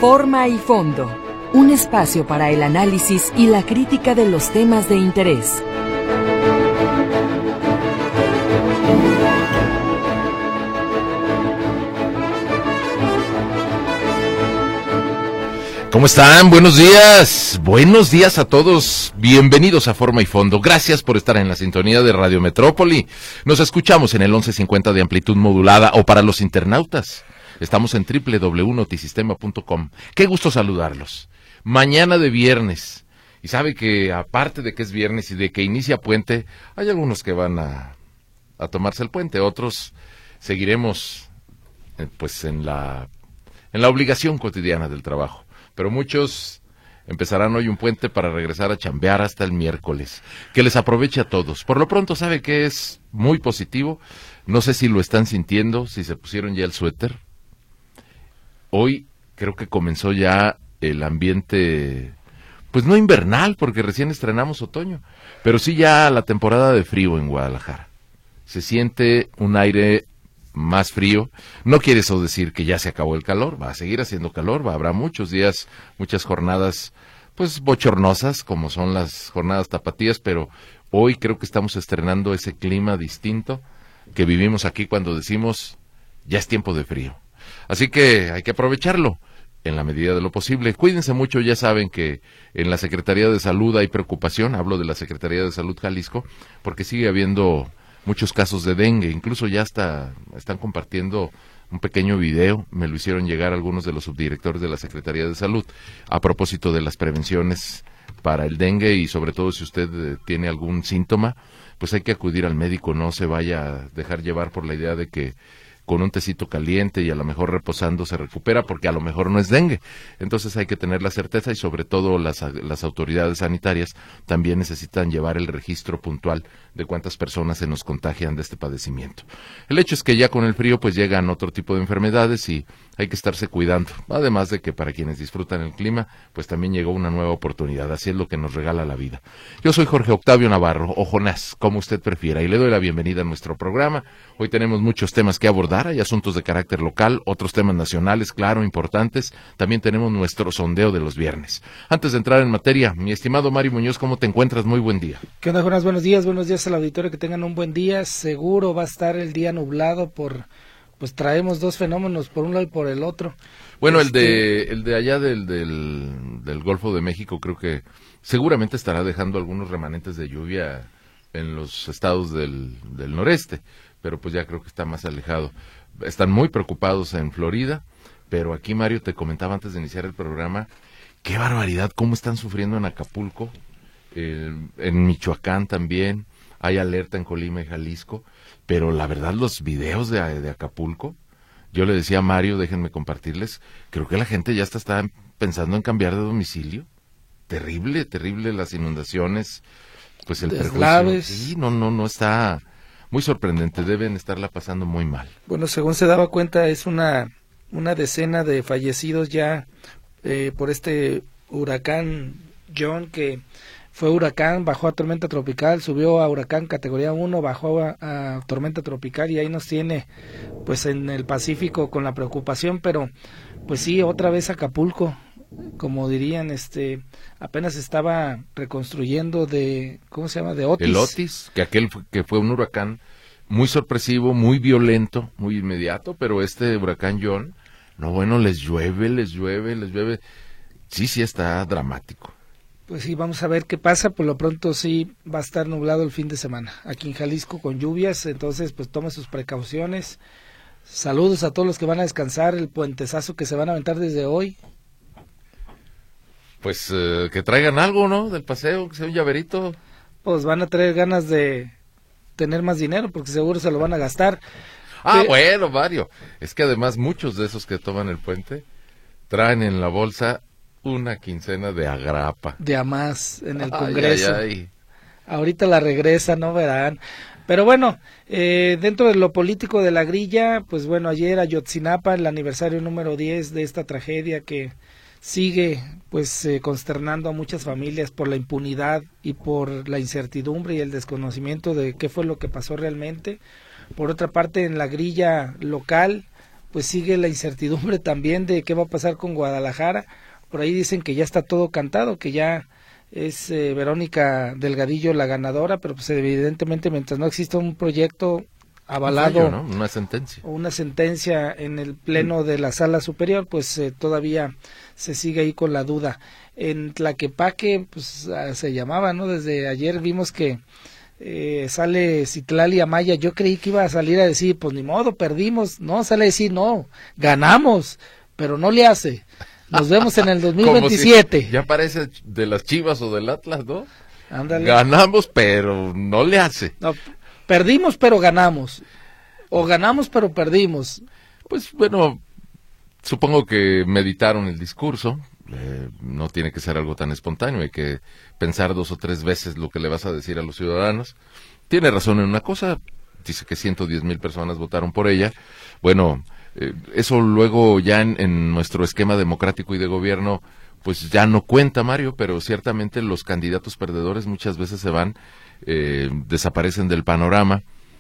Forma y fondo, un espacio para el análisis y la crítica de los temas de interés. ¿Cómo están? Buenos días. Buenos días a todos. Bienvenidos a Forma y Fondo. Gracias por estar en la sintonía de Radio Metrópoli. Nos escuchamos en el 1150 de amplitud modulada o para los internautas. Estamos en www.notisistema.com. Qué gusto saludarlos. Mañana de viernes. Y sabe que aparte de que es viernes y de que inicia puente, hay algunos que van a tomarse el puente. Otros seguiremos pues en la obligación cotidiana del trabajo. Pero muchos empezarán hoy un puente para regresar a chambear hasta el miércoles. Que les aproveche a todos. Por lo pronto, sabe que es muy positivo. No sé si lo están sintiendo, si se pusieron ya el suéter. Hoy creo que comenzó ya el ambiente, pues no invernal, porque recién estrenamos otoño, pero sí ya la temporada de frío en Guadalajara. Se siente un aire más frío. No quiere eso decir que ya se acabó el calor, va a seguir haciendo calor, habrá muchos días, muchas jornadas pues bochornosas como son las jornadas tapatías, pero hoy creo que estamos estrenando ese clima distinto que vivimos aquí cuando decimos ya es tiempo de frío. Así que hay que aprovecharlo en la medida de lo posible. Cuídense mucho, ya saben que en la Secretaría de Salud hay preocupación, hablo de la Secretaría de Salud Jalisco, porque sigue habiendo muchos casos de dengue, incluso ya están compartiendo un pequeño video, me lo hicieron llegar algunos de los subdirectores de la Secretaría de Salud, a propósito de las prevenciones para el dengue y sobre todo si usted tiene algún síntoma, pues hay que acudir al médico, no se vaya a dejar llevar por la idea de que con un tecito caliente y a lo mejor reposando se recupera, porque a lo mejor no es dengue. Entonces hay que tener la certeza y sobre todo las autoridades sanitarias también necesitan llevar el registro puntual de cuántas personas se nos contagian de este padecimiento. El hecho es que ya con el frío pues llegan otro tipo de enfermedades y hay que estarse cuidando, además de que para quienes disfrutan el clima, pues también llegó una nueva oportunidad, así es lo que nos regala la vida. Yo soy Jorge Octavio Navarro, o Jonás, como usted prefiera, y le doy la bienvenida a nuestro programa. Hoy tenemos muchos temas que abordar, hay asuntos de carácter local, otros temas nacionales, claro, importantes, también tenemos nuestro sondeo de los viernes. Antes de entrar en materia, mi estimado Mario Muñoz, ¿cómo te encuentras? Muy buen día. ¿Qué onda, Jonás? Buenos días al auditorio, que tengan un buen día. Seguro va a estar el día nublado pues traemos dos fenómenos, por un lado y por el otro. Bueno, el de allá del Golfo de México creo que seguramente estará dejando algunos remanentes de lluvia en los estados del noreste, pero pues ya creo que está más alejado. Están muy preocupados en Florida, pero aquí, Mario, te comentaba antes de iniciar el programa, qué barbaridad, cómo están sufriendo en Acapulco, en Michoacán también, hay alerta en Colima y Jalisco, pero la verdad los videos de Acapulco, yo le decía a Mario, déjenme compartirles, creo que la gente ya está pensando en cambiar de domicilio. Terrible las inundaciones, pues el perjuicio. Sí, no está muy sorprendente, deben estarla pasando muy mal. Bueno, según se daba cuenta, es una decena de fallecidos ya por este huracán John, que fue huracán, bajó a tormenta tropical, subió a huracán categoría 1, bajó a tormenta tropical y ahí nos tiene pues en el Pacífico con la preocupación, pero pues sí, otra vez Acapulco, como dirían, apenas estaba reconstruyendo de, ¿cómo se llama? De Otis. El Otis, que fue un huracán muy sorpresivo, muy violento, muy inmediato, pero este huracán John, no, bueno, les llueve, sí está dramático. Pues sí, vamos a ver qué pasa. Por lo pronto sí va a estar nublado el fin de semana aquí en Jalisco con lluvias, entonces pues tome sus precauciones. Saludos a todos los que van a descansar, el puentezazo que se van a aventar desde hoy. Pues que traigan algo, ¿no? Del paseo, que sea un llaverito. Pues van a traer ganas de tener más dinero porque seguro se lo van a gastar. Bueno, Mario, es que además muchos de esos que toman el puente traen en la bolsa una quincena de agrapa. De a más en el Congreso. Ay. Ahorita la regresa, no verán. Pero bueno, dentro de lo político de la grilla, pues bueno, ayer Ayotzinapa, el aniversario número 10 de esta tragedia que sigue pues consternando a muchas familias por la impunidad y por la incertidumbre y el desconocimiento de qué fue lo que pasó realmente. Por otra parte, en la grilla local, pues sigue la incertidumbre también de qué va a pasar con Guadalajara. Por ahí dicen que ya está todo cantado, que ya es Verónica Delgadillo la ganadora, pero pues evidentemente mientras no exista un proyecto avalado, ¿no? Una sentencia en el pleno de la sala superior, pues todavía se sigue ahí con la duda. En Tlaquepaque, pues se llamaba, ¿no? Desde ayer vimos que sale Citlali Amaya. Yo creí que iba a salir a decir, pues ni modo, perdimos. No, sale a decir, no, ganamos, pero no le hace. Nos vemos en el 2027. Si ya parece de las Chivas o del Atlas, ¿no? Ándale. Ganamos, pero no le hace. No, perdimos, pero ganamos. O ganamos, pero perdimos. Pues bueno, supongo que meditaron el discurso. No tiene que ser algo tan espontáneo, hay que pensar 2 o 3 veces lo que le vas a decir a los ciudadanos. Tiene razón en una cosa, dice que 110,000 personas votaron por ella. Bueno, eso luego ya en nuestro esquema democrático y de gobierno, pues ya no cuenta, Mario, pero ciertamente los candidatos perdedores muchas veces se van, desaparecen del panorama,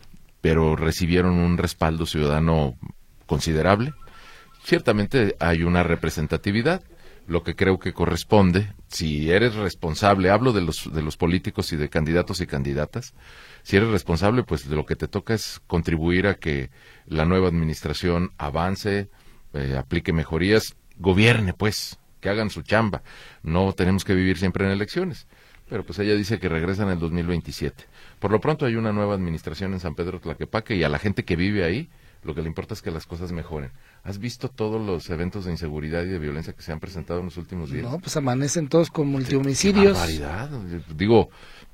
pero recibieron un respaldo ciudadano considerable. Ciertamente hay una representatividad. Lo que creo que corresponde, si eres responsable, hablo de los políticos y de candidatos y candidatas, si eres responsable, pues de lo que te toca es contribuir a que la nueva administración avance, aplique mejorías, gobierne, pues, que hagan su chamba. No tenemos que vivir siempre en elecciones, pero pues ella dice que regresa en el 2027. Por lo pronto hay una nueva administración en San Pedro Tlaquepaque y a la gente que vive ahí, lo que le importa es que las cosas mejoren. ¿Has visto todos los eventos de inseguridad y de violencia que se han presentado en los últimos días? No, pues amanecen todos con multihomicidios. ¡Qué barbaridad! Digo,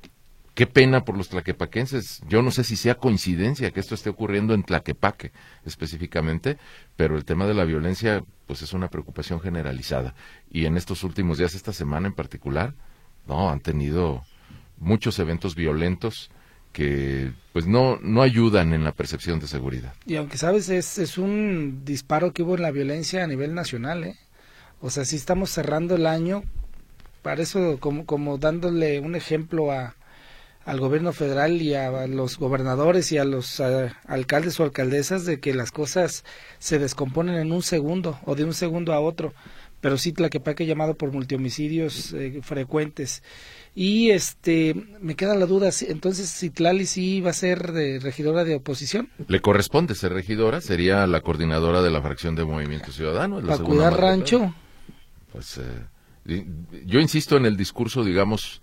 qué pena por los tlaquepaquenses. Yo no sé si sea coincidencia que esto esté ocurriendo en Tlaquepaque específicamente, pero el tema de la violencia pues es una preocupación generalizada. Y en estos últimos días, esta semana en particular, han tenido muchos eventos violentos que pues no ayudan en la percepción de seguridad. Y aunque sabes, es un disparo que hubo en la violencia a nivel nacional, o sea, sí estamos cerrando el año, para eso como dándole un ejemplo al gobierno federal y a los gobernadores y a los alcaldes o alcaldesas de que las cosas se descomponen en un segundo o de un segundo a otro, pero sí Tlaquepaque llamado por multihomicidios frecuentes. Y me queda la duda, entonces Citlali sí va a ser regidora de oposición. Le corresponde ser regidora, sería la coordinadora de la fracción de Movimiento Ciudadano. ¿Para cuidar rancho? Pues yo insisto en el discurso, digamos,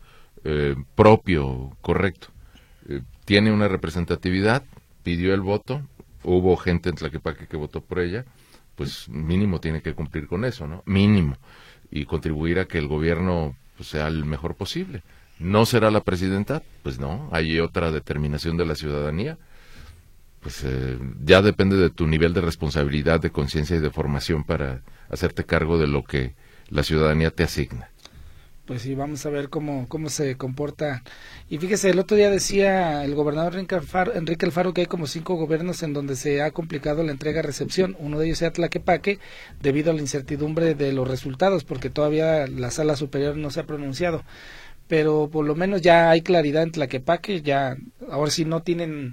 propio, correcto. Tiene una representatividad, pidió el voto, hubo gente en Tlaquepaque que votó por ella, pues mínimo tiene que cumplir con eso, ¿no? Mínimo. Y contribuir a que el gobierno pues sea el mejor posible. ¿No será la presidenta? Pues no, hay otra determinación de la ciudadanía. Pues ya depende de tu nivel de responsabilidad, de conciencia y de formación para hacerte cargo de lo que la ciudadanía te asigna. Pues sí, vamos a ver cómo se comporta. Y fíjese, el otro día decía el gobernador Enrique Alfaro que hay como 5 gobiernos en donde se ha complicado la entrega-recepción. Uno de ellos sea Tlaquepaque, debido a la incertidumbre de los resultados, porque todavía la sala superior no se ha pronunciado. Pero por lo menos ya hay claridad en Tlaquepaque, ya ahora sí no tienen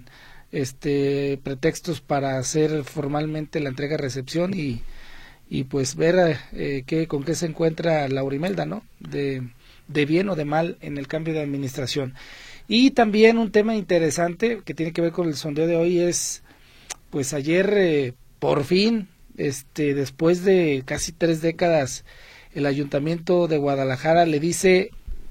pretextos para hacer formalmente la entrega-recepción y pues ver con qué se encuentra Laura Imelda, ¿no? De bien o de mal en el cambio de administración. Y también un tema interesante que tiene que ver con el sondeo de hoy es, pues ayer por fin, después de casi 3 décadas, el Ayuntamiento de Guadalajara le dice,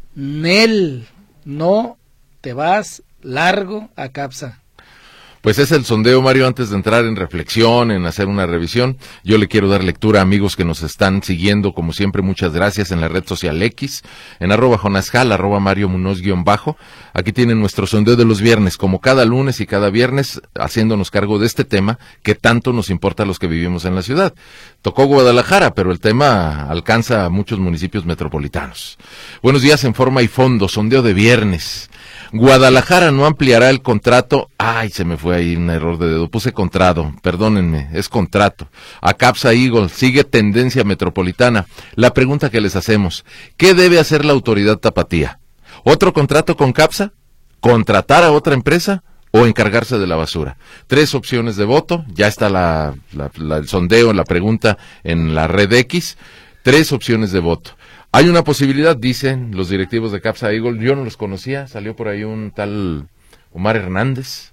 Nel, no te vas largo a CAPSA. Pues es el sondeo, Mario, antes de entrar en reflexión, en hacer una revisión. Yo le quiero dar lectura a amigos que nos están siguiendo, como siempre, muchas gracias, en la red social X, en @JonasJal, @Mario Munoz _. Aquí tienen nuestro sondeo de los viernes, como cada lunes y cada viernes, haciéndonos cargo de este tema que tanto nos importa a los que vivimos en la ciudad. Tocó Guadalajara, pero el tema alcanza a muchos municipios metropolitanos. Buenos días en Forma y Fondo, sondeo de viernes. Guadalajara no ampliará el contrato. Ay, se me fue ahí un error de dedo. Puse contrato, perdónenme, es contrato. A CAPSA Eagle, sigue tendencia metropolitana. La pregunta que les hacemos, ¿qué debe hacer la autoridad tapatía? ¿Otro contrato con CAPSA? ¿Contratar a otra empresa? o encargarse de la basura. 3 opciones de voto, ya está el sondeo, la pregunta en la red X, 3 opciones de voto. Hay una posibilidad, dicen los directivos de Capsa Eagle, yo no los conocía, salió por ahí un tal Omar Hernández,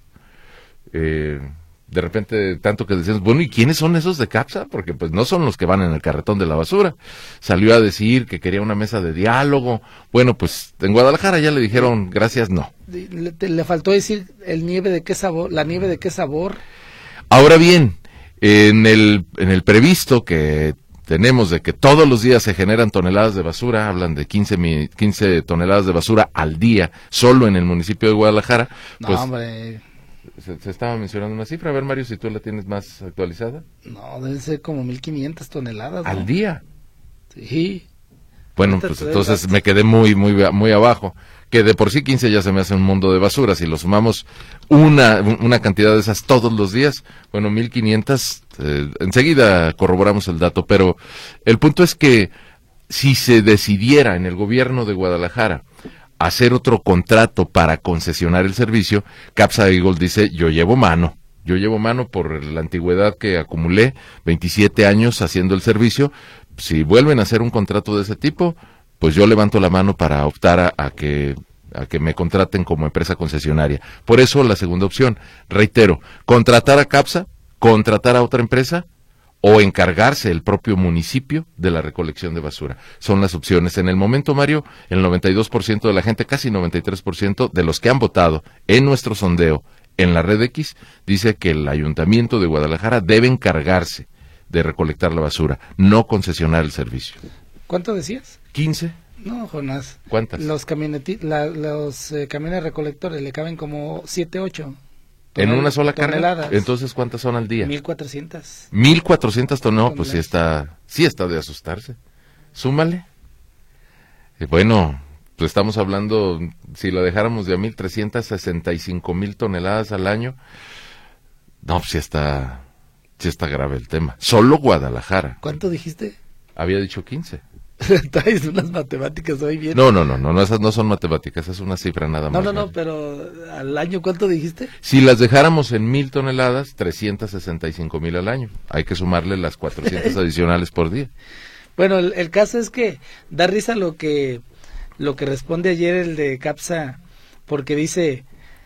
de repente tanto que decíamos, bueno, ¿y quiénes son esos de Capsa? Porque pues no son los que van en el carretón de la basura. Salió a decir que quería una mesa de diálogo. Bueno, pues en Guadalajara ya le dijeron, gracias, no. Le faltó decir la nieve de qué sabor. Ahora bien, en el previsto que tenemos de que todos los días se generan toneladas de basura, hablan de 15 toneladas de basura al día, solo en el municipio de Guadalajara. No, pues, hombre. Se estaba mencionando una cifra, a ver Mario, si tú la tienes más actualizada. No, deben ser como 1,500 toneladas, ¿no? ¿Al día? Sí. Bueno, pues entonces me quedé muy abajo, que de por sí 15 ya se me hace un mundo de basura, si lo sumamos una cantidad de esas todos los días, bueno, 1,500, enseguida corroboramos el dato, pero el punto es que si se decidiera en el gobierno de Guadalajara hacer otro contrato para concesionar el servicio, Capsa Eagle dice, yo llevo mano por la antigüedad que acumulé, 27 años haciendo el servicio. Si vuelven a hacer un contrato de ese tipo, pues yo levanto la mano para optar a que me contraten como empresa concesionaria. Por eso la segunda opción, reitero, contratar a Capsa, contratar a otra empresa, o encargarse el propio municipio de la recolección de basura. Son las opciones. En el momento, Mario, el 92% de la gente, casi 93% de los que han votado en nuestro sondeo en la red X, dice que el Ayuntamiento de Guadalajara debe encargarse de recolectar la basura, no concesionar el servicio. ¿Cuánto decías? 15. No, Jonás. ¿Cuántas? Los camiones recolectores le caben como 7, 8. ¿En una sola carga? Toneladas. Entonces, ¿cuántas son al día? 1,400. 1,400 toneladas, pues sí está de asustarse. Súmale. Bueno, pues estamos hablando, si la dejáramos de a 1,365,000 toneladas al año, no, pues sí está grave el tema. Solo Guadalajara. ¿Cuánto dijiste? Había dicho 15. Traes unas matemáticas hoy bien. No, esas no son matemáticas, es una cifra nada más. No, pero al año, ¿cuánto dijiste? Si las dejáramos en 1,000 toneladas, 365,000 al año. Hay que sumarle las 400 adicionales por día. Bueno, el caso es que da risa lo que responde ayer el de Capsa, porque dice,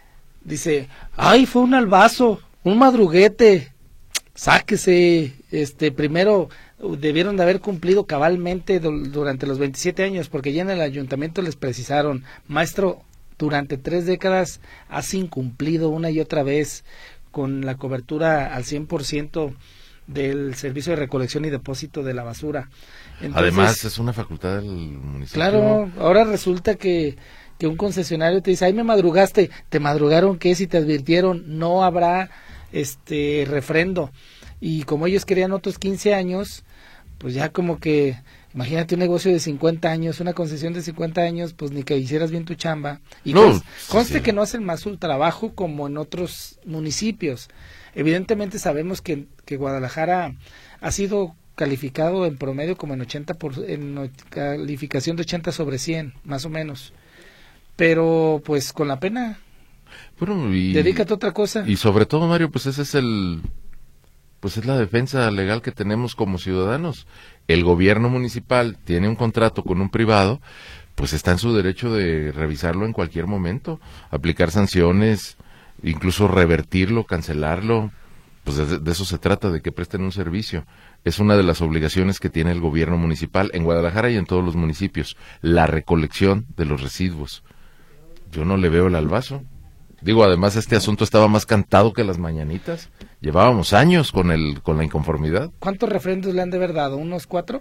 ay, fue un albazo, un madruguete, sáquese, primero debieron de haber cumplido cabalmente durante los 27 años, porque ya en el ayuntamiento les precisaron, maestro, durante 3 décadas has incumplido una y otra vez con la cobertura al 100% del servicio de recolección y depósito de la basura. Entonces, además, es una facultad del municipio. Claro, ahora resulta que un concesionario te dice, ay, me madrugaste. ¿Te madrugaron qué? Si te advirtieron, no habrá refrendo. Y como ellos querían otros 15 años, pues ya como que, imagínate un negocio de 50 años, una concesión de 50 años, pues ni que hicieras bien tu chamba. Y no, conste que no hacen más su trabajo como en otros municipios. Evidentemente sabemos que Guadalajara ha sido calificado en promedio como en calificación de 80 sobre 100, más o menos. Pero pues con la pena, bueno, dedícate a otra cosa. Y sobre todo, Mario, pues ese es es la defensa legal que tenemos como ciudadanos. El gobierno municipal tiene un contrato con un privado, pues está en su derecho de revisarlo en cualquier momento, aplicar sanciones, incluso revertirlo, cancelarlo. Pues de eso se trata, de que presten un servicio. Es una de las obligaciones que tiene el gobierno municipal en Guadalajara y en todos los municipios, la recolección de los residuos. Yo no le veo el albazo. Digo, además este asunto estaba más cantado que las mañanitas. Llevábamos años con la inconformidad. ¿Cuántos refrendos le han de haber dado? ¿Unos 4?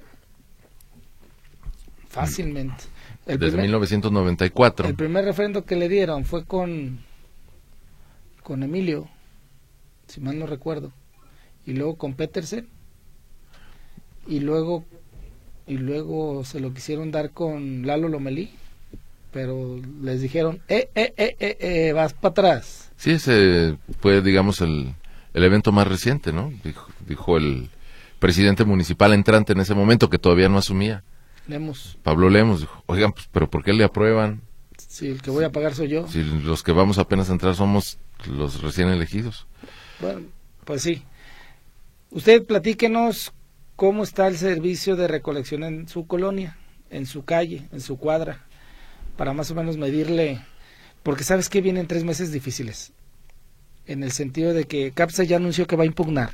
Fácilmente. Desde 1994. El primer refrendo que le dieron fue con Emilio, si mal no recuerdo, y luego con Petersen, y luego se lo quisieron dar con Lalo Lomelí, pero les dijeron, vas para atrás. Sí, ese fue, digamos, el evento más reciente, ¿no? Dijo el presidente municipal entrante en ese momento, que todavía no asumía. Pablo Lemos, dijo, oigan, pues, pero ¿por qué le aprueban? Si el que voy a pagar soy yo. Si los que vamos apenas a entrar somos los recién elegidos. Bueno, pues sí. Usted platíquenos cómo está el servicio de recolección en su colonia, en su calle, en su cuadra, para más o menos medirle, porque sabes que vienen 3 meses difíciles, en el sentido de que CAPSA ya anunció que va a impugnar.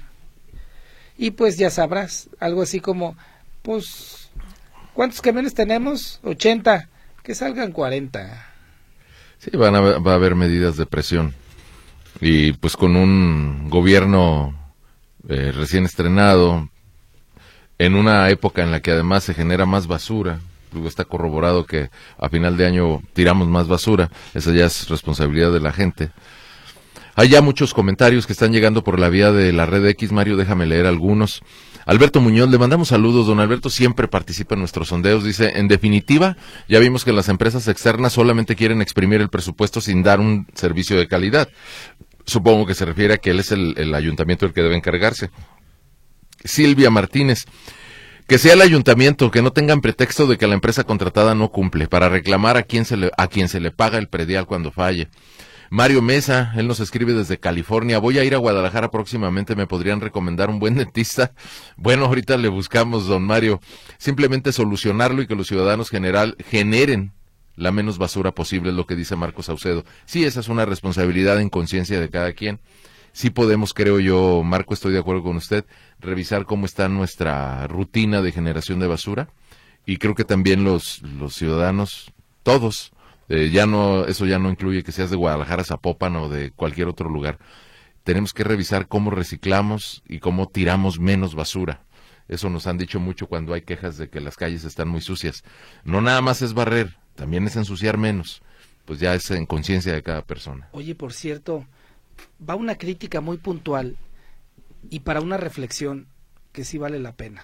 Y pues ya sabrás, algo así como, pues, ¿cuántos camiones tenemos? 80, que salgan 40. Sí, va a haber medidas de presión. Y pues con un gobierno recién estrenado, en una época en la que además se genera más basura, luego está corroborado que a final de año tiramos más basura, esa ya es responsabilidad de la gente. Hay ya muchos comentarios que están llegando por la vía de la red X, Mario, déjame leer algunos. Alberto Muñoz, le mandamos saludos, don Alberto siempre participa en nuestros sondeos, dice, en definitiva, ya vimos que las empresas externas solamente quieren exprimir el presupuesto sin dar un servicio de calidad. Supongo que se refiere a que él es el ayuntamiento el que debe encargarse. Silvia Martínez, que sea el ayuntamiento, que no tengan pretexto de que la empresa contratada no cumple, para reclamar a quien se le paga el predial cuando falle. Mario Mesa, él nos escribe desde California, voy a ir a Guadalajara próximamente, ¿me podrían recomendar un buen dentista? Bueno, ahorita le buscamos, don Mario, simplemente solucionarlo y que los ciudadanos generen la menos basura posible, es lo que dice Marcos Saucedo. Sí, esa es una responsabilidad en conciencia de cada quien. Sí podemos, creo yo, Marco, estoy de acuerdo con usted, revisar cómo está nuestra rutina de generación de basura, y creo que también los ciudadanos, todos, eso ya no incluye que seas de Guadalajara, Zapopan o de cualquier otro lugar. Tenemos que revisar cómo reciclamos y cómo tiramos menos basura. Eso nos han dicho mucho cuando hay quejas de que las calles están muy sucias. No nada más es barrer, también es ensuciar menos. Pues ya es en conciencia de cada persona. Oye, por cierto, va una crítica muy puntual y para una reflexión que sí vale la pena.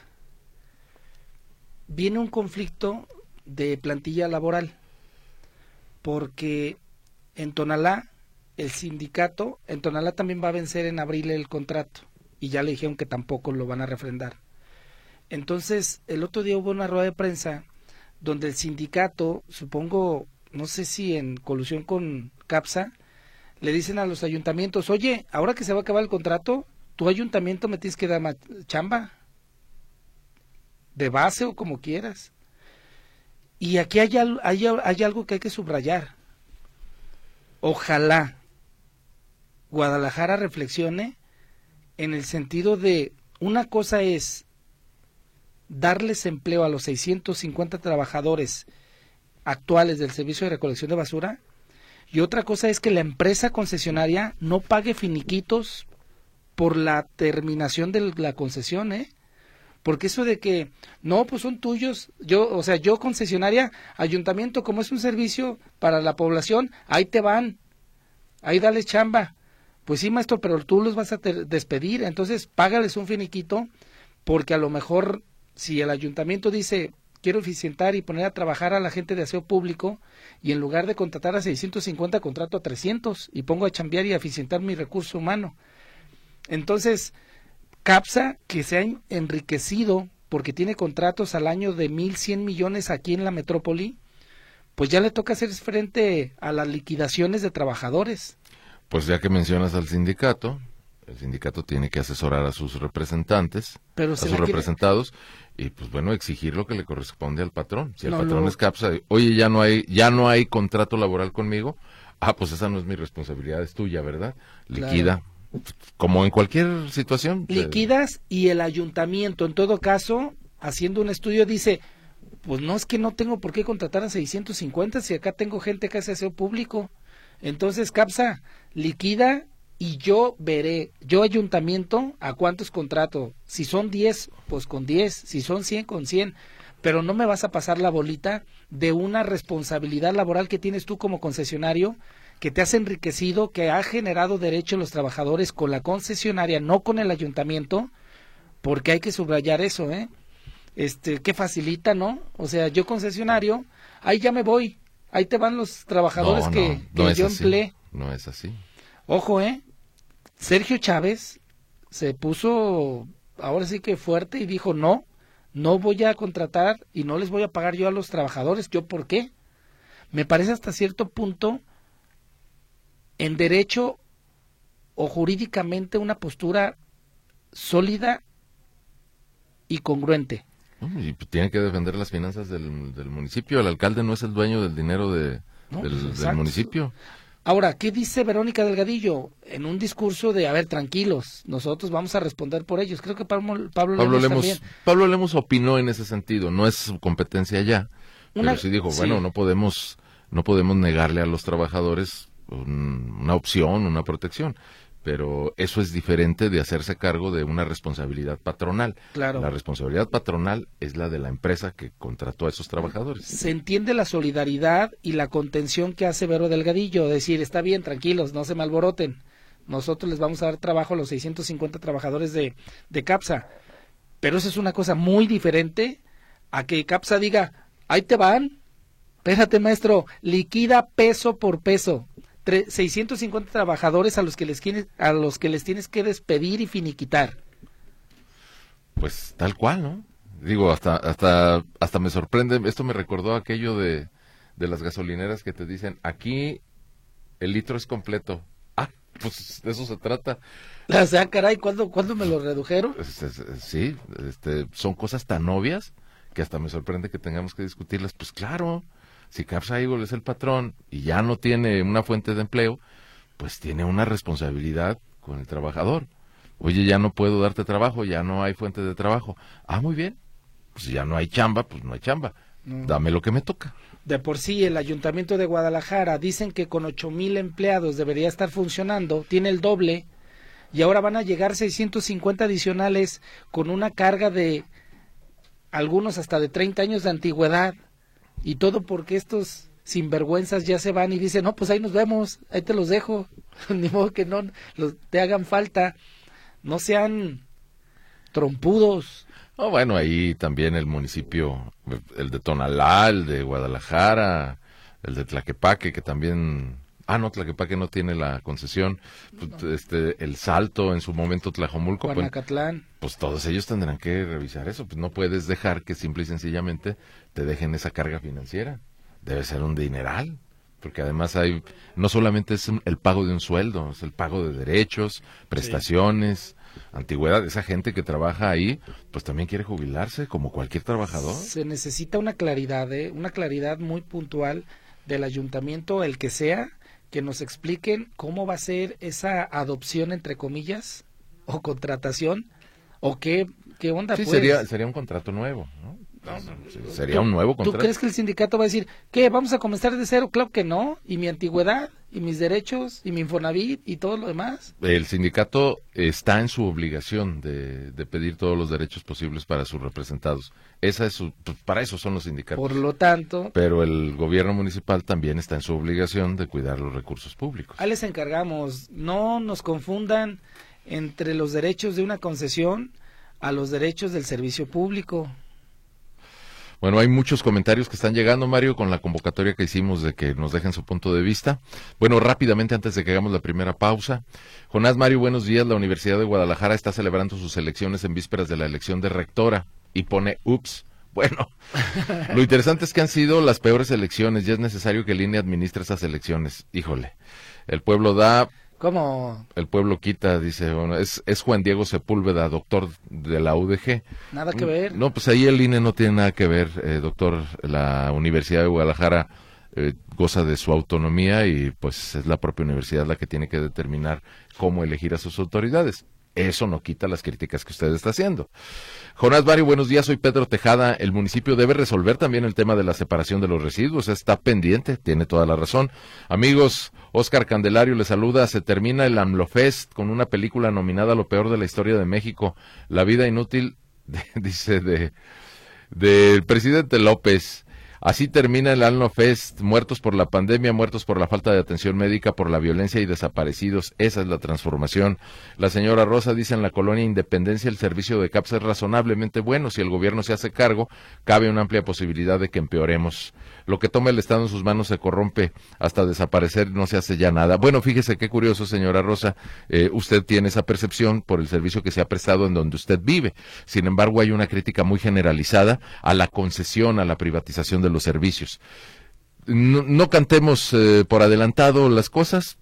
Viene un conflicto de plantilla laboral, porque en Tonalá, el sindicato, en Tonalá también va a vencer en abril el contrato, y ya le dijeron que tampoco lo van a refrendar. Entonces, el otro día hubo una rueda de prensa donde el sindicato, supongo, no sé si en colusión con CAPSA, le dicen a los ayuntamientos, oye, ahora que se va a acabar el contrato, tu ayuntamiento me tienes que dar chamba, de base o como quieras. Y aquí hay algo que hay que subrayar. Ojalá Guadalajara reflexione en el sentido de, una cosa es darles empleo a los 650 trabajadores actuales del servicio de recolección de basura, y otra cosa es que la empresa concesionaria no pague finiquitos por la terminación de la concesión, porque eso de que, no, pues son tuyos, yo concesionaria, ayuntamiento, como es un servicio para la población, ahí te van, ahí dale chamba. Pues sí, maestro, pero tú los vas a despedir, entonces págales un finiquito, porque a lo mejor si el ayuntamiento dice, quiero eficientar y poner a trabajar a la gente de aseo público, y en lugar de contratar a 650, contrato a 300, y pongo a chambear y a eficientar mi recurso humano. Entonces, CAPSA, que se ha enriquecido porque tiene contratos al año de 1,100 millones aquí en la metrópoli, pues ya le toca hacer frente a las liquidaciones de trabajadores. Pues ya que mencionas al sindicato, el sindicato tiene que asesorar a sus representantes, a sus representados, y pues bueno, exigir lo que le corresponde al patrón. Si el patrón es CAPSA, oye, ya no hay contrato laboral conmigo, pues esa no es mi responsabilidad, es tuya, ¿verdad? Liquida. Claro. Como en cualquier situación. Liquidas, y el ayuntamiento, en todo caso, haciendo un estudio, dice, pues no, es que no tengo por qué contratar a 650 si acá tengo gente que hace aseo público. Entonces, CAPSA, liquida y yo veré, yo ayuntamiento, a cuántos contrato. Si son 10, pues con 10, si son 100, con 100. Pero no me vas a pasar la bolita de una responsabilidad laboral que tienes tú como concesionario, que te has enriquecido, que ha generado derecho a los trabajadores con la concesionaria, no con el ayuntamiento, porque hay que subrayar eso, que facilita, ¿no? O sea, yo concesionario, ahí ya me voy, ahí te van los trabajadores que yo empleé. No es así. Ojo, Sergio Chávez se puso, ahora sí que fuerte, y dijo, no voy a contratar y no les voy a pagar yo a los trabajadores. ¿Yo por qué? Me parece hasta cierto punto en derecho o jurídicamente una postura sólida y congruente. Y tiene que defender las finanzas del municipio. El alcalde no es el dueño del dinero del municipio. Ahora, ¿qué dice Verónica Delgadillo? En un discurso de, a ver, tranquilos, nosotros vamos a responder por ellos. Creo que Pablo Lemos opinó en ese sentido, no es su competencia ya, pero sí dijo, bueno, no podemos negarle a los trabajadores una opción, una protección. Pero eso es diferente de hacerse cargo de una responsabilidad patronal. Claro. La responsabilidad patronal es la de la empresa que contrató a esos trabajadores. Se entiende la solidaridad y la contención que hace Vero Delgadillo, decir, está bien, tranquilos, no se me alboroten. Nosotros les vamos a dar trabajo a los 650 trabajadores de CAPSA. Pero eso es una cosa muy diferente a que CAPSA diga, ahí te van, espérate maestro, liquida peso por peso. 650 trabajadores a los que les tienes que despedir y finiquitar. Pues tal cual, ¿no? Digo, hasta me sorprende, esto me recordó aquello de las gasolineras que te dicen, aquí el litro es completo. Ah, pues de eso se trata. O sea, caray, ¿cuándo me lo redujeron? Sí, son cosas tan obvias que hasta me sorprende que tengamos que discutirlas. Pues claro, si CAPSA Eagle es el patrón y ya no tiene una fuente de empleo, pues tiene una responsabilidad con el trabajador. Oye, ya no puedo darte trabajo, ya no hay fuente de trabajo. Ah, muy bien, pues ya no hay chamba, pues no hay chamba. Dame lo que me toca. De por sí, el Ayuntamiento de Guadalajara dicen que con 8,000 empleados debería estar funcionando, tiene el doble, y ahora van a llegar 650 adicionales con una carga de algunos hasta de 30 años de antigüedad. Y todo porque estos sinvergüenzas ya se van y dicen, no, pues ahí nos vemos, ahí te los dejo, ni modo que no te hagan falta, no sean trompudos. Oh, bueno, ahí también el municipio, el de Tonalá, el de Guadalajara, el de Tlaquepaque, que también... Ah, no, Tlaquepaque no tiene la concesión, no. El Salto, en su momento Tlajomulco, Guanacatlán. Pues todos ellos tendrán que revisar eso, pues no puedes dejar que simple y sencillamente te dejen esa carga financiera, debe ser un dineral, porque además no solamente es el pago de un sueldo, es el pago de derechos, prestaciones, antigüedad. Esa gente que trabaja ahí, pues también quiere jubilarse como cualquier trabajador. Se necesita una claridad muy puntual del ayuntamiento, el que sea, que nos expliquen cómo va a ser esa adopción, entre comillas, o contratación, o qué onda. Sí, pues. sería un contrato nuevo, ¿no? Sería un nuevo contrato. ¿Tú crees que el sindicato va a decir, ¿qué, vamos a comenzar de cero? Claro que no, y mi antigüedad, y mis derechos, y mi Infonavit, y todo lo demás. El sindicato está en su obligación de pedir todos los derechos posibles para sus representados. Para eso son los sindicatos. Por lo tanto... Pero el gobierno municipal también está en su obligación de cuidar los recursos públicos. Ahí les encargamos, no nos confundan entre los derechos de una concesión a los derechos del servicio público. Bueno, hay muchos comentarios que están llegando, Mario, con la convocatoria que hicimos de que nos dejen su punto de vista. Bueno, rápidamente, antes de que hagamos la primera pausa. Jonás, Mario, buenos días. La Universidad de Guadalajara está celebrando sus elecciones en vísperas de la elección de rectora y pone, ups. Bueno, lo interesante es que han sido las peores elecciones. Ya es necesario que el INE administre esas elecciones. Híjole, el pueblo da... ¿Cómo? El pueblo quita, dice, bueno, es Juan Diego Sepúlveda, doctor de la UDG. Nada que ver. No, pues ahí el INE no tiene nada que ver, doctor. La Universidad de Guadalajara goza de su autonomía y pues es la propia universidad la que tiene que determinar cómo elegir a sus autoridades. Eso no quita las críticas que usted está haciendo. Jonás Mario, buenos días, soy Pedro Tejada. El municipio debe resolver también el tema de la separación de los residuos, está pendiente, tiene toda la razón. Amigos, Oscar Candelario les saluda. Se termina el AMLOFest con una película nominada a lo peor de la historia de México, La vida inútil, dice, del presidente López. Así termina el AMLOFest, muertos por la pandemia, muertos por la falta de atención médica, por la violencia y desaparecidos. Esa es la transformación. La señora Rosa dice, en la colonia Independencia el servicio de CAPSA es razonablemente bueno. Si el gobierno se hace cargo, cabe una amplia posibilidad de que empeoremos. Lo que toma el Estado en sus manos se corrompe hasta desaparecer, no se hace ya nada. Bueno, fíjese qué curioso, señora Rosa, usted tiene esa percepción por el servicio que se ha prestado en donde usted vive. Sin embargo, hay una crítica muy generalizada a la concesión, a la privatización de los servicios. No cantemos por adelantado las cosas.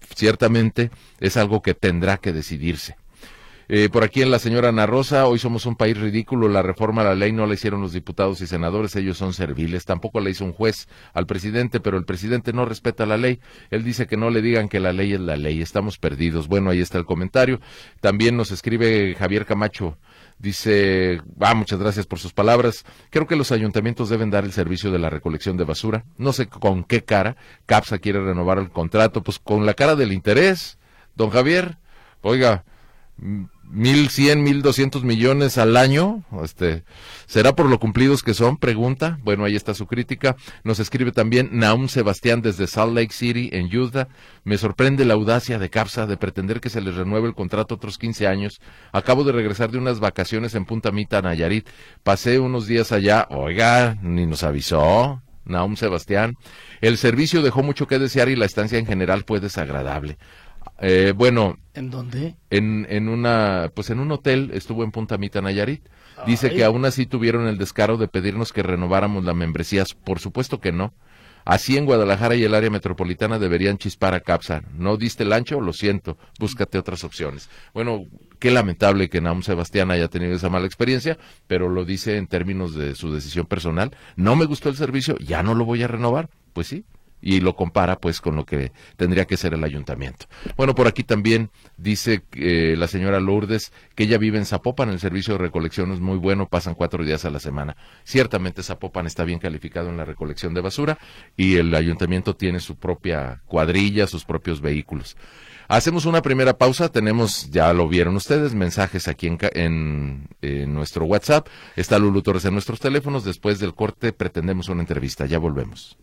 ciertamente es algo que tendrá que decidirse. Por aquí en la señora Ana Rosa, hoy somos un país ridículo, la reforma a la ley no la hicieron los diputados y senadores, ellos son serviles, tampoco la hizo un juez al presidente, pero el presidente no respeta la ley, él dice que no le digan que la ley es la ley, estamos perdidos. Bueno, ahí está el comentario. También nos escribe Javier Camacho, dice, muchas gracias por sus palabras, creo que los ayuntamientos deben dar el servicio de la recolección de basura, no sé con qué cara, CAPSA quiere renovar el contrato, pues con la cara del interés, don Javier, oiga, 1,100, 1,200 millones al año, ¿será por lo cumplidos que son? Pregunta. Bueno, ahí está su crítica. Nos escribe también Nahum Sebastián desde Salt Lake City, en Utah. Me sorprende la audacia de CAPSA de pretender que se les renueve el contrato otros 15 años. Acabo de regresar de unas vacaciones en Punta Mita, Nayarit. Pasé unos días allá. Oiga, ni nos avisó. Nahum Sebastián. El servicio dejó mucho que desear y la estancia en general fue desagradable. Bueno, ¿en dónde? En un hotel, estuvo en Punta Mita, Nayarit. Dice que aún así tuvieron el descaro de pedirnos que renováramos la membresía. Por supuesto que no. Así en Guadalajara y el área metropolitana deberían chispar a CAPSA. ¿No diste el ancho? Lo siento, búscate otras opciones. Bueno, qué lamentable que Nahum Sebastián haya tenido esa mala experiencia, pero lo dice en términos de su decisión personal. No me gustó el servicio, ya no lo voy a renovar. Pues sí. Y lo compara pues con lo que tendría que ser el ayuntamiento. Bueno, por aquí también dice la señora Lourdes que ella vive en Zapopan, el servicio de recolección es muy bueno, pasan 4 días a la semana. Ciertamente Zapopan está bien calificado en la recolección de basura y el ayuntamiento tiene su propia cuadrilla, sus propios vehículos. Hacemos una primera pausa, tenemos, ya lo vieron ustedes, mensajes aquí en nuestro WhatsApp, está Lulu Torres en nuestros teléfonos, después del corte pretendemos una entrevista, ya volvemos.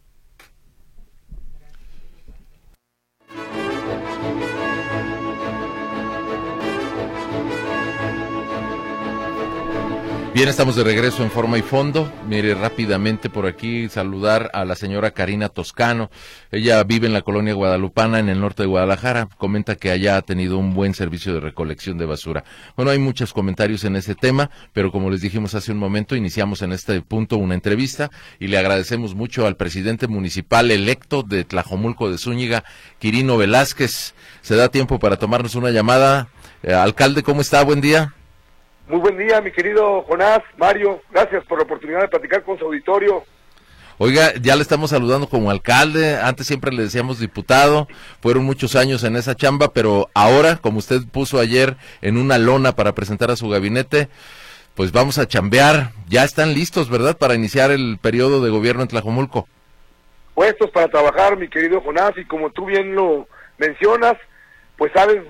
Bien, estamos de regreso en Forma y Fondo. Mire, rápidamente por aquí saludar a la señora Karina Toscano. Ella vive en la colonia guadalupana, en el norte de Guadalajara. Comenta que allá ha tenido un buen servicio de recolección de basura. Bueno, hay muchos comentarios en ese tema, pero como les dijimos hace un momento, iniciamos en este punto una entrevista y le agradecemos mucho al presidente municipal electo de Tlajomulco de Zúñiga, Quirino Velázquez. ¿Se da tiempo para tomarnos una llamada? Alcalde, ¿cómo está? Buen día. Muy buen día, mi querido Jonás, Mario, gracias por la oportunidad de platicar con su auditorio. Oiga, ya le estamos saludando como alcalde, antes siempre le decíamos diputado, fueron muchos años en esa chamba, pero ahora, como usted puso ayer en una lona para presentar a su gabinete, pues vamos a chambear, ya están listos, ¿verdad?, para iniciar el periodo de gobierno en Tlajomulco. Puestos para trabajar, mi querido Jonás, y como tú bien lo mencionas, pues sabes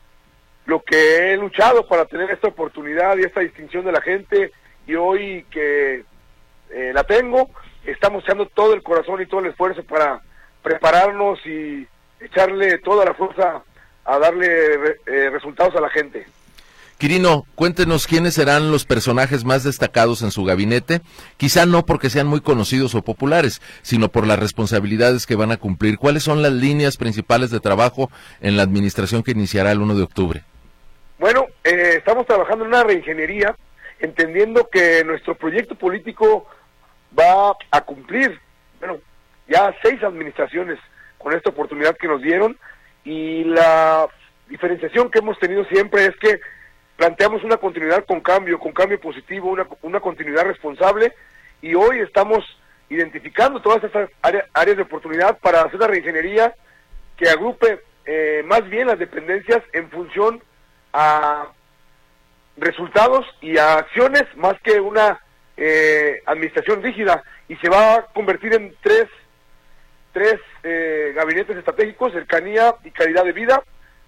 lo que he luchado para tener esta oportunidad y esta distinción de la gente, y hoy que la tengo, estamos echando todo el corazón y todo el esfuerzo para prepararnos y echarle toda la fuerza a darle resultados a la gente. Quirino, cuéntenos quiénes serán los personajes más destacados en su gabinete, quizá no porque sean muy conocidos o populares, sino por las responsabilidades que van a cumplir. ¿Cuáles son las líneas principales de trabajo en la administración que iniciará el 1 de octubre? Bueno, estamos trabajando en una reingeniería, entendiendo que nuestro proyecto político va a cumplir, ya 6 administraciones con esta oportunidad que nos dieron, y la diferenciación que hemos tenido siempre es que planteamos una continuidad con cambio positivo, una continuidad responsable, y hoy estamos identificando todas estas áreas de oportunidad para hacer una reingeniería que agrupe más bien las dependencias en función a resultados y a acciones más que una administración rígida, y se va a convertir en tres gabinetes estratégicos: cercanía y calidad de vida,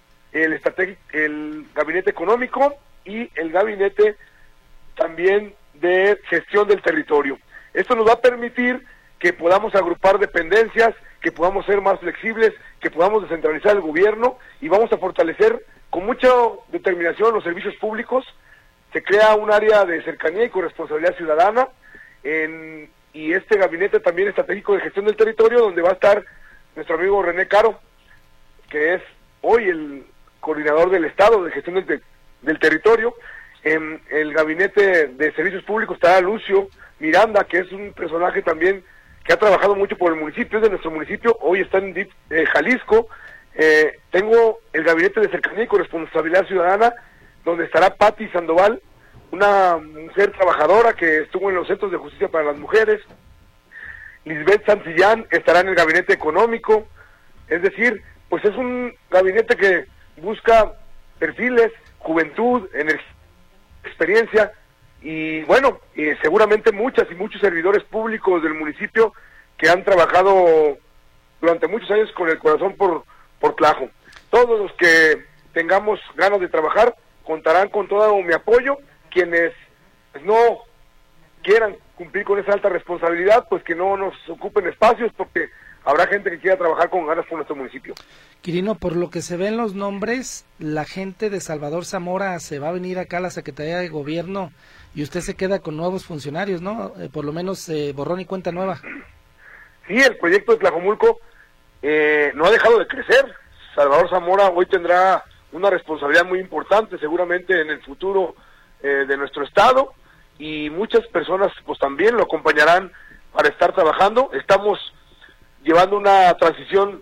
el gabinete económico y el gabinete también de gestión del territorio. Esto nos va a permitir que podamos agrupar dependencias, que podamos ser más flexibles, que podamos descentralizar el gobierno, y vamos a fortalecer con mucha determinación los servicios públicos. Se crea un área de cercanía y corresponsabilidad ciudadana, y este gabinete también estratégico de gestión del territorio, donde va a estar nuestro amigo René Caro, que es hoy el coordinador del Estado de gestión del territorio. En el gabinete de servicios públicos estará Lucio Miranda, que es un personaje también que ha trabajado mucho por el municipio, es de nuestro municipio, hoy está en Jalisco, Tengo el gabinete de cercanía y corresponsabilidad ciudadana, donde estará Patti Sandoval, una mujer trabajadora que estuvo en los centros de justicia para las mujeres. Lisbeth Santillán estará en el gabinete económico. Es decir, pues es un gabinete que busca perfiles, juventud, energía, experiencia, y bueno, seguramente muchas y muchos servidores públicos del municipio que han trabajado durante muchos años con el corazón por Tlajo. Todos los que tengamos ganas de trabajar contarán con todo mi apoyo. Quienes pues, no quieran cumplir con esa alta responsabilidad, pues que no nos ocupen espacios, porque habrá gente que quiera trabajar con ganas por nuestro municipio. Quirino, por lo que se ven los nombres, la gente de Salvador Zamora se va a venir acá a la Secretaría de Gobierno y usted se queda con nuevos funcionarios, ¿no? Por lo menos borrón y cuenta nueva. Sí, el proyecto de Tlajomulco no ha dejado de crecer. Salvador Zamora hoy tendrá una responsabilidad muy importante, seguramente en el futuro de nuestro estado, y muchas personas pues también lo acompañarán para estar trabajando. Estamos llevando una transición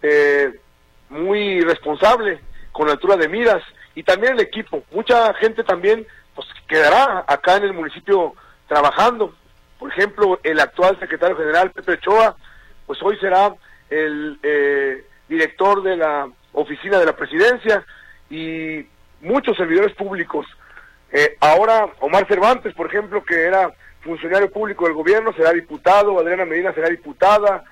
muy responsable, con altura de miras, y también el equipo. Mucha gente también pues quedará acá en el municipio trabajando. Por ejemplo, el actual secretario general, Pepe Ochoa, pues hoy será el director de la oficina de la presidencia, y muchos servidores públicos. Ahora Omar Cervantes, por ejemplo, que era funcionario público del gobierno, será diputado. Adriana Medina será diputada.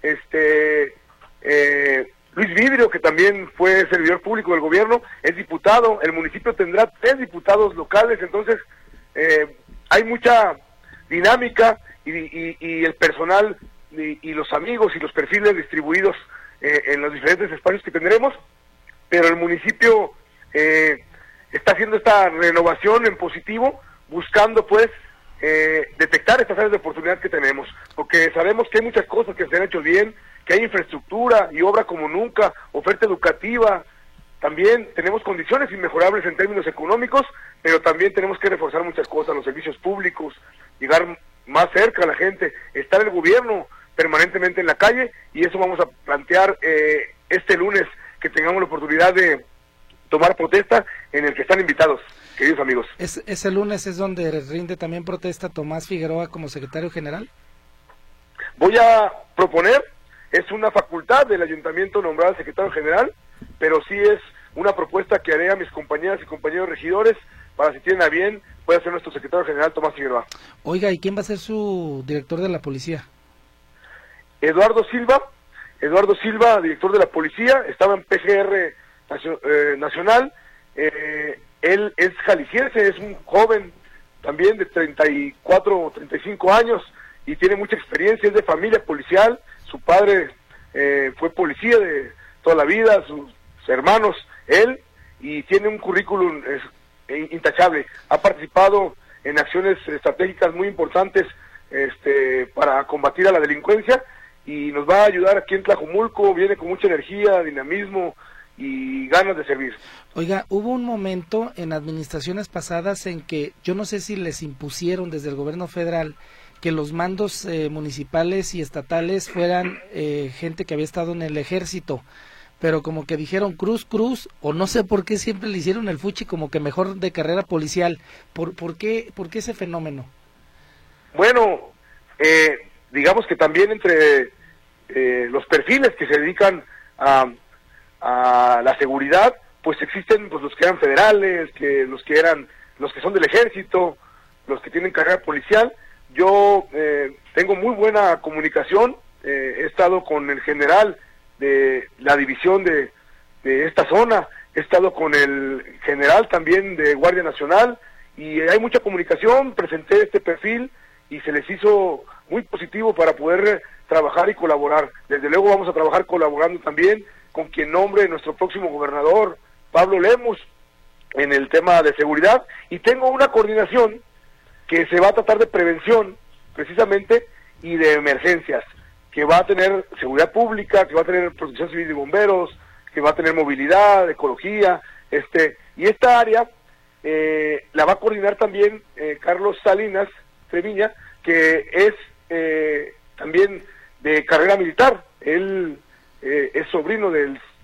Luis Vidrio, que también fue servidor público del gobierno, es diputado. El municipio tendrá 3 diputados locales. Entonces hay mucha dinámica, y el personal y los amigos y los perfiles distribuidos en los diferentes espacios que tendremos, pero el municipio está haciendo esta renovación en positivo, buscando pues detectar estas áreas de oportunidad que tenemos, porque sabemos que hay muchas cosas que se han hecho bien, que hay infraestructura y obra como nunca, oferta educativa. También tenemos condiciones inmejorables en términos económicos, pero también tenemos que reforzar muchas cosas, los servicios públicos, llegar más cerca a la gente, estar el gobierno permanentemente en la calle, y eso vamos a plantear este lunes, que tengamos la oportunidad de tomar protesta, en el que están invitados, queridos amigos. ¿Ese lunes es donde rinde también protesta Tomás Figueroa como secretario general? Voy a proponer, es una facultad del ayuntamiento nombrar al secretario general, pero sí es una propuesta que haré a mis compañeras y compañeros regidores, para si tienen a bien, puede ser nuestro secretario general Tomás Figueroa. Oiga, ¿y quién va a ser su director de la policía? Eduardo Silva, director de la policía, estaba en PGR nacional. Él es jalisciense, es un joven también de 34 o 35 años, y tiene mucha experiencia, es de familia policial. Su padre fue policía de toda la vida, sus hermanos, él, y tiene un currículum intachable. Ha participado en acciones estratégicas muy importantes para combatir a la delincuencia, y nos va a ayudar aquí en Tlajomulco. Viene con mucha energía, dinamismo y ganas de servir. Oiga, hubo un momento en administraciones pasadas en que yo no sé si les impusieron desde el gobierno federal que los mandos municipales y estatales fueran gente que había estado en el ejército, pero como que dijeron cruz, o no sé por qué siempre le hicieron el fuchi como que mejor de carrera policial. ¿Por qué ese fenómeno? Bueno, digamos que también entre los perfiles que se dedican a la seguridad, pues existen pues los que eran federales, los que son del ejército, los que tienen carrera policial. Yo tengo muy buena comunicación, he estado con el general de la división de esta zona, he estado con el general también de Guardia Nacional, y hay mucha comunicación. Presenté este perfil y se les hizo muy positivo para poder trabajar y colaborar. Desde luego vamos a trabajar colaborando también con quien nombre nuestro próximo gobernador, Pablo Lemus, en el tema de seguridad, y tengo una coordinación que se va a tratar de prevención, precisamente, y de emergencias, que va a tener seguridad pública, que va a tener protección civil y bomberos, que va a tener movilidad, ecología, y esta área la va a coordinar también Carlos Salinas Treviña, que es también de carrera militar. Él es sobrino del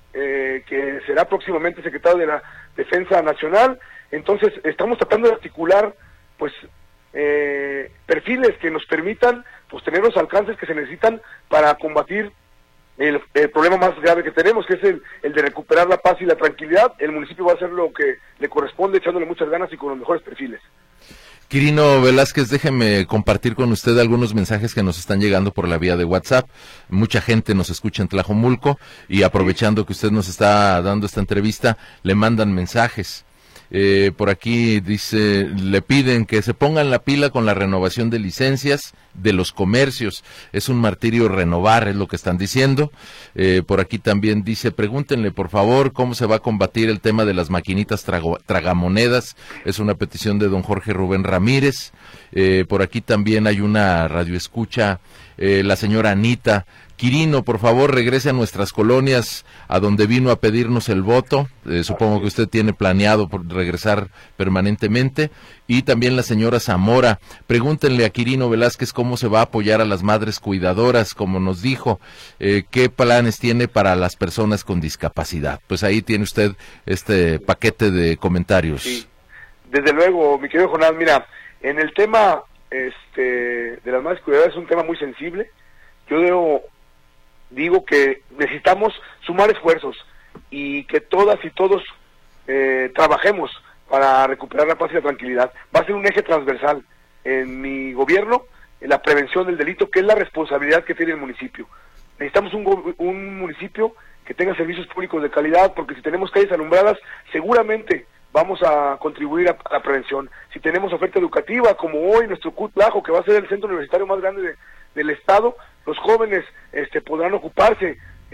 que será próximamente secretario de la Defensa Nacional. Entonces estamos tratando de articular pues perfiles que nos permitan pues tener los alcances que se necesitan para combatir el problema más grave que tenemos, que es el de recuperar la paz y la tranquilidad. El municipio va a hacer lo que le corresponde, echándole muchas ganas y con los mejores perfiles. Quirino Velázquez, déjeme compartir con usted algunos mensajes que nos están llegando por la vía de WhatsApp. Mucha gente nos escucha en Tlajomulco y aprovechando que usted nos está dando esta entrevista, le mandan mensajes. Por aquí dice, le piden que se pongan la pila con la renovación de licencias de los comercios. Es un martirio renovar, es lo que están diciendo. Por aquí también dice, pregúntenle por favor cómo se va a combatir el tema de las maquinitas tragamonedas. Es una petición de don Jorge Rubén Ramírez. Por aquí también hay una radioescucha, la señora Anita. Quirino, por favor, regrese a nuestras colonias a donde vino a pedirnos el voto. Supongo que usted tiene planeado regresar permanentemente. Y también la señora Zamora, pregúntenle a Quirino Velázquez cómo se va a apoyar a las madres cuidadoras, como nos dijo, qué planes tiene para las personas con discapacidad. Pues ahí tiene usted este paquete de comentarios. Sí, desde luego, mi querido Jonás, mira, en el tema de las madres cuidadoras es un tema muy sensible. Yo digo que necesitamos sumar esfuerzos y que todas y todos trabajemos para recuperar la paz y la tranquilidad. Va a ser un eje transversal en mi gobierno, en la prevención del delito, que es la responsabilidad que tiene el municipio. Necesitamos un municipio que tenga servicios públicos de calidad, porque si tenemos calles alumbradas, seguramente vamos a contribuir a la prevención. Si tenemos oferta educativa, como hoy nuestro CUTLAJO, que va a ser el centro universitario más grande del estado, los jóvenes podrán ocuparse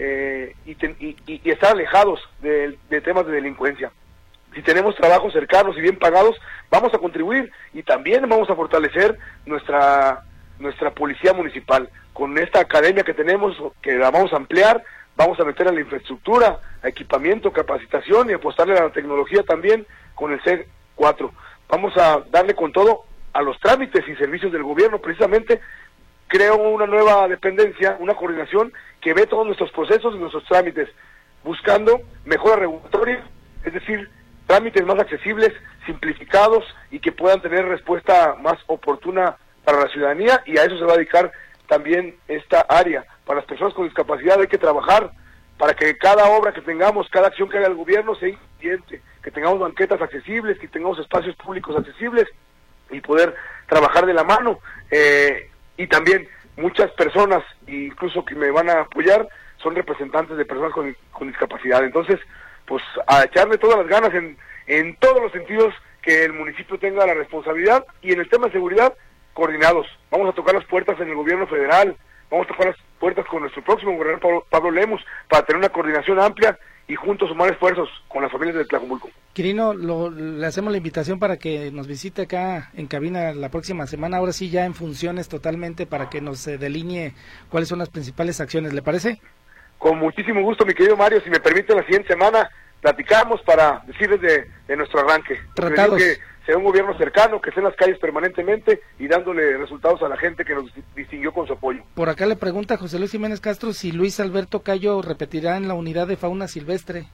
y estar alejados de temas de delincuencia. Si tenemos trabajos cercanos y bien pagados, vamos a contribuir y también vamos a fortalecer nuestra policía municipal. Con esta academia que tenemos, que la vamos a ampliar, vamos a meter a la infraestructura, a equipamiento, capacitación y apostarle a la tecnología también con el C4. Vamos a darle con todo a los trámites y servicios del gobierno. Precisamente creo una nueva dependencia, una coordinación que ve todos nuestros procesos y nuestros trámites, buscando mejora regulatoria, es decir, trámites más accesibles, simplificados y que puedan tener respuesta más oportuna para la ciudadanía, y a eso se va a dedicar también esta área. Para las personas con discapacidad hay que trabajar para que cada obra que tengamos, cada acción que haga el gobierno sea incluyente, que tengamos banquetas accesibles, que tengamos espacios públicos accesibles y poder trabajar de la mano. Y también muchas personas, incluso que me van a apoyar, son representantes de personas con discapacidad. Entonces, pues a echarle todas las ganas en todos los sentidos, que el municipio tenga la responsabilidad, y en el tema de seguridad, coordinados. Vamos a tocar las puertas en el gobierno federal, vamos a tocar las puertas con nuestro próximo gobernador Pablo Lemus, para tener una coordinación amplia y juntos sumar esfuerzos con las familias de Tlajomulco. Quirino, le hacemos la invitación para que nos visite acá en cabina la próxima semana, ahora sí ya en funciones totalmente, para que nos delinee cuáles son las principales acciones, ¿le parece? Con muchísimo gusto, mi querido Mario. Si me permite, la siguiente semana platicamos para decirles de nuestro arranque. Tratados. Que sea un gobierno cercano, que esté en las calles permanentemente y dándole resultados a la gente que nos distinguió con su apoyo. Por acá le pregunta José Luis Jiménez Castro si Luis Alberto Cayo repetirá en la unidad de fauna silvestre.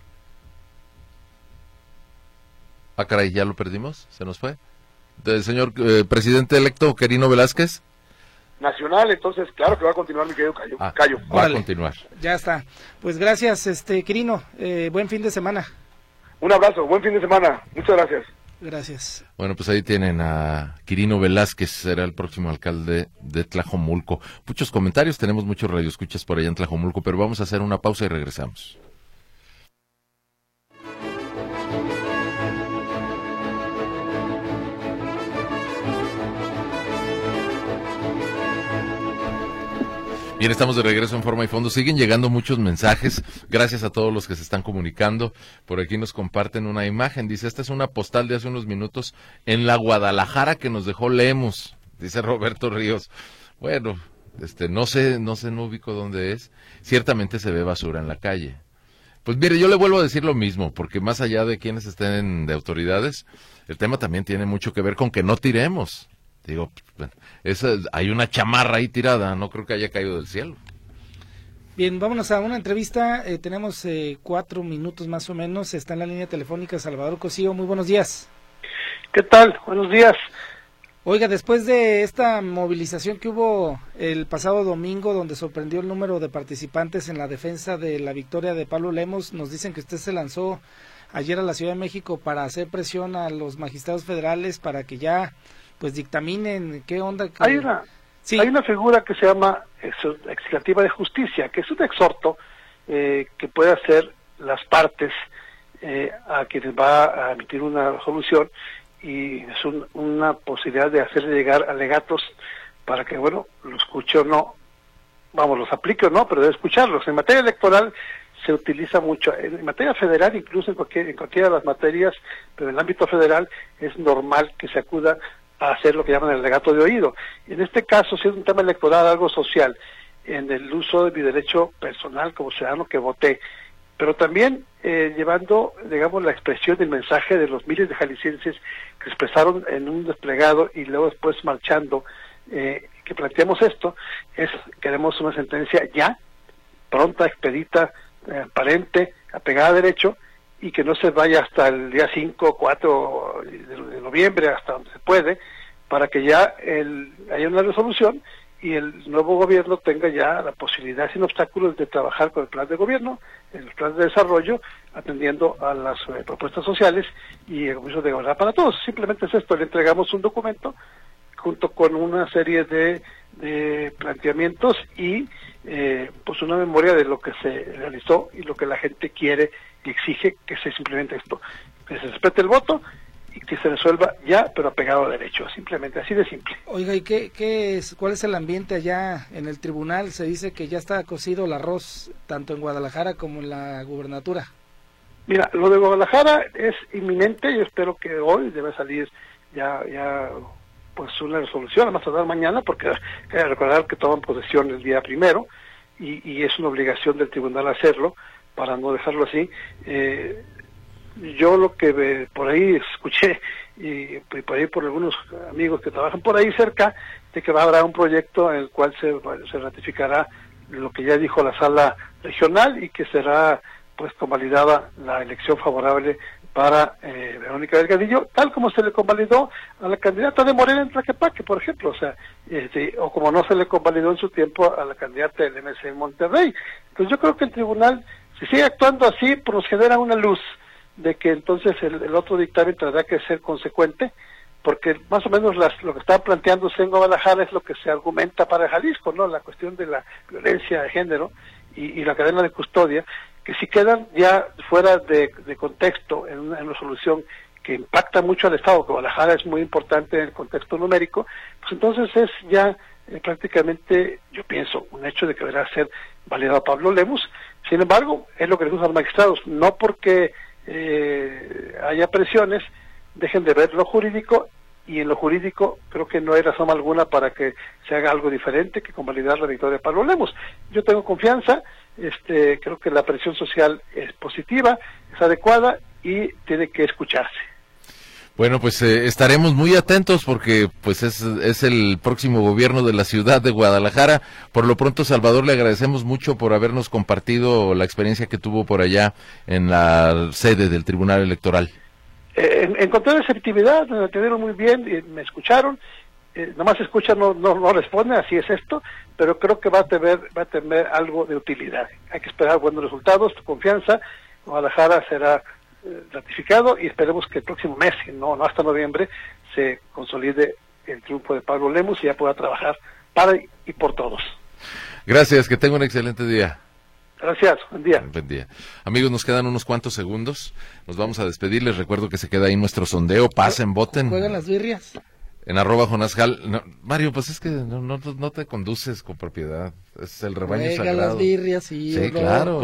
Ah, caray, ¿ya lo perdimos? ¿Se nos fue? Señor presidente electo, Quirino Velázquez. Nacional, entonces claro que va a continuar, mi querido Cayo. Va a continuar. Ya está. Pues gracias, Quirino. Buen fin de semana. Un abrazo, buen fin de semana. Muchas gracias. Gracias. Bueno, pues ahí tienen a Quirino Velázquez, será el próximo alcalde de Tlajomulco. Muchos comentarios, tenemos muchos radioescuchas por allá en Tlajomulco, pero vamos a hacer una pausa y regresamos. Bien, estamos de regreso en Forma y Fondo. Siguen llegando muchos mensajes. Gracias a todos los que se están comunicando. Por aquí nos comparten una imagen. Dice, esta es una postal de hace unos minutos en la Guadalajara que nos dejó Lemus. Dice Roberto Ríos. Bueno, no ubico dónde es. Ciertamente se ve basura en la calle. Pues mire, yo le vuelvo a decir lo mismo, porque más allá de quienes estén de autoridades, el tema también tiene mucho que ver con que no tiremos. Digo, hay una chamarra ahí tirada, no creo que haya caído del cielo. Bien, vámonos a una entrevista. Tenemos 4 minutos más o menos. Está en la línea telefónica Salvador Cosío. Muy buenos días. ¿Qué tal? Buenos días. Oiga, después de esta movilización que hubo el pasado domingo, donde sorprendió el número de participantes en la defensa de la victoria de Pablo Lemos, nos dicen que usted se lanzó ayer a la Ciudad de México para hacer presión a los magistrados federales para que ya pues dictaminen qué onda. Hay una figura que se llama executiva de justicia, que es un exhorto que puede hacer las partes a quienes va a emitir una resolución, y es una posibilidad de hacerle llegar alegatos para que, bueno, lo escuche o no, los aplique o no, pero debe escucharlos. En materia electoral se utiliza mucho, en materia federal, incluso en cualquiera de las materias, pero en el ámbito federal es normal que se acuda a hacer lo que llaman el alegato de oído. En este caso, si es un tema electoral, algo social, en el uso de mi derecho personal como ciudadano que voté, pero también llevando, digamos, la expresión del mensaje de los miles de jaliscienses que expresaron en un desplegado y luego después marchando, que planteamos esto, queremos una sentencia ya, pronta, expedita, transparente, apegada a derecho, y que no se vaya hasta el día 5 o 4 de noviembre, hasta donde se puede, para que ya haya una resolución y el nuevo gobierno tenga ya la posibilidad sin obstáculos de trabajar con el plan de gobierno, el plan de desarrollo, atendiendo a las propuestas sociales y el compromiso de gobernar para todos. Simplemente es esto, le entregamos un documento junto con una serie de planteamientos y pues una memoria de lo que se realizó y lo que la gente quiere y exige, que se simplemente esto, que se respete el voto y que se resuelva ya, pero apegado a derecho, simplemente, así de simple. Oiga, ¿y cuál es el ambiente allá en el tribunal? Se dice que ya está cocido el arroz, tanto en Guadalajara como en la gubernatura. Mira, lo de Guadalajara es inminente, yo espero que hoy debe salir ya pues una resolución, a más tardar mañana, porque hay que recordar que toman posesión el día 1 y es una obligación del tribunal hacerlo, para no dejarlo así. Yo lo que por ahí escuché, y por ahí por algunos amigos que trabajan por ahí cerca, de que habrá un proyecto en el cual se ratificará lo que ya dijo la sala regional y que será pues convalidada la elección favorable para Verónica Delgadillo, tal como se le convalidó a la candidata de Morena en Tlaquepaque, por ejemplo, o como no se le convalidó en su tiempo a la candidata del MC en Monterrey. Entonces yo creo que el tribunal, si sigue actuando así, pues nos genera una luz de que entonces el otro dictamen tendrá que ser consecuente, porque más o menos lo que está planteándose en Guadalajara es lo que se argumenta para Jalisco, ¿no? La cuestión de la violencia de género y la cadena de custodia, que si quedan ya fuera de contexto en una solución que impacta mucho al Estado, que Guadalajara es muy importante en el contexto numérico, pues entonces es ya prácticamente, yo pienso, un hecho de que deberá ser validado a Pablo Lemos. Sin embargo, es lo que les gusta a los magistrados, no porque haya presiones, dejen de ver lo jurídico, y en lo jurídico creo que no hay razón alguna para que se haga algo diferente que convalidar la victoria de Pablo Lemos. Yo tengo confianza, creo que la presión social es positiva, es adecuada y tiene que escucharse. Bueno, pues estaremos muy atentos porque pues es el próximo gobierno de la ciudad de Guadalajara. Por lo pronto, Salvador, le agradecemos mucho por habernos compartido la experiencia que tuvo por allá en la sede del Tribunal Electoral. Encontré receptividad, me atendieron muy bien, me escucharon, nomás escuchan, no responden, así es esto, pero creo que va a tener algo de utilidad. Hay que esperar buenos resultados, confianza. Guadalajara será ratificado y esperemos que el próximo mes, no hasta noviembre, se consolide el triunfo de Pablo Lemos y ya pueda trabajar para y por todos. Gracias, que tenga un excelente día. Gracias, buen día. Buen día. Amigos, nos quedan unos cuantos segundos. Nos vamos a despedir. Les recuerdo que se queda ahí nuestro sondeo. Pasen, voten. ¿Juegan las birrias? En @JonasGal. No, Mario, pues es que no te conduces con propiedad. Es el rebaño Juegan sagrado. las birrias, sí. Claro.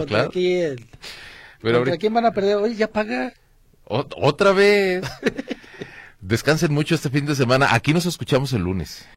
Pero ¿Contra quién van a perder? Oye, ya paga. Otra vez. Descansen mucho este fin de semana. Aquí nos escuchamos el lunes.